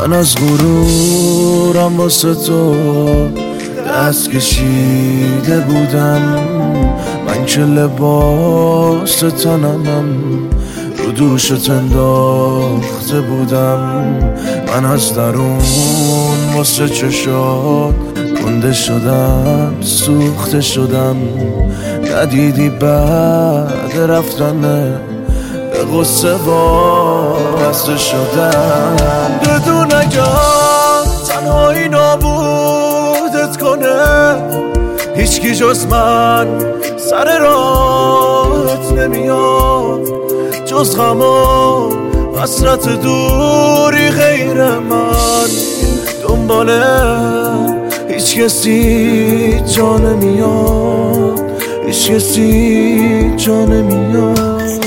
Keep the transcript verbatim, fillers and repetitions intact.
من از غرورم واسه تو دست کشیده بودم. من که لباس تنمم رو دوشت انداخته بودم. من از درون واسه چشات گنده شدم، سوخته شدم. ندیدی بعد رفتنه به غصه وابسته شدم. بدون اگر تنهایی نابودت کنه، هیچکی جز من سر راهت نمیاد، جز غم و حسرت دوری غیر من. دنباله هیچ کسی جا نمیاد، هیچ کسی جا نمیاد.